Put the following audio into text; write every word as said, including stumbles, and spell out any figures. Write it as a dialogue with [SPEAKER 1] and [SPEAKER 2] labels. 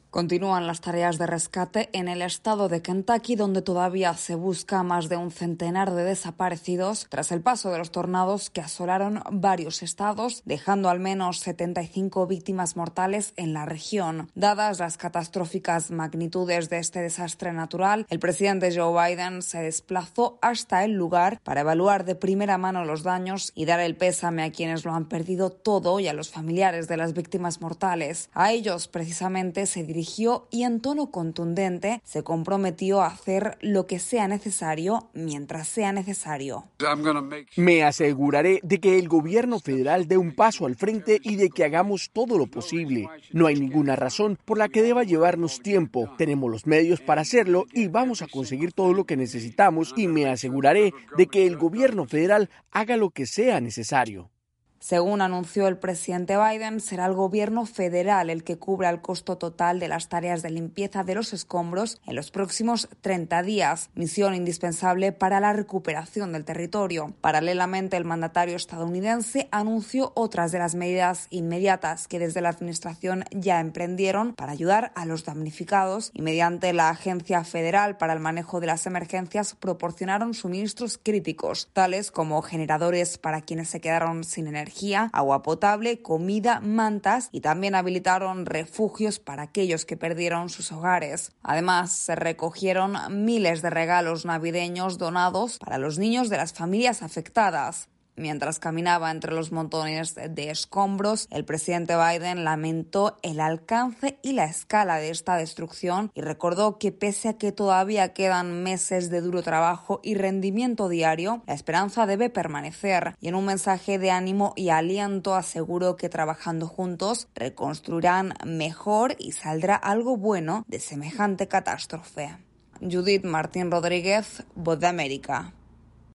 [SPEAKER 1] Continúan las tareas de rescate en el estado de Kentucky, donde todavía se busca a más de un centenar de desaparecidos tras el paso de los tornados que asolaron varios estados, dejando al menos setenta y cinco víctimas mortales en la región. Dadas las catastróficas magnitudes de este desastre natural, el presidente Joe Biden se desplazó hasta el lugar para evaluar de primera mano los daños y dar el pésame a quienes lo han perdido todo y a los familiares de las víctimas mortales. A ellos, precisamente, se dirigió y en tono contundente se comprometió a hacer lo que sea necesario mientras sea necesario.
[SPEAKER 2] Me aseguraré de que el gobierno federal dé un paso al frente y de que hagamos todo lo posible. No hay ninguna razón por la que deba llevarnos tiempo. Tenemos los medios para hacerlo y vamos a conseguir todo lo que necesitamos, y me aseguraré de que el gobierno federal haga lo que sea necesario.
[SPEAKER 1] Según anunció el presidente Biden, será el gobierno federal el que cubra el costo total de las tareas de limpieza de los escombros en los próximos treinta días, misión indispensable para la recuperación del territorio. Paralelamente, el mandatario estadounidense anunció otras de las medidas inmediatas que desde la administración ya emprendieron para ayudar a los damnificados, y mediante la Agencia Federal para el Manejo de las Emergencias proporcionaron suministros críticos, tales como generadores para quienes se quedaron sin energía, agua potable, comida, mantas, y también habilitaron refugios para aquellos que perdieron sus hogares. Además, se recogieron miles de regalos navideños donados para los niños de las familias afectadas. Mientras caminaba entre los montones de escombros, el presidente Biden lamentó el alcance y la escala de esta destrucción y recordó que pese a que todavía quedan meses de duro trabajo y rendimiento diario, la esperanza debe permanecer, y en un mensaje de ánimo y aliento aseguró que trabajando juntos reconstruirán mejor y saldrá algo bueno de semejante catástrofe. Judith Martín Rodríguez, Voz de América.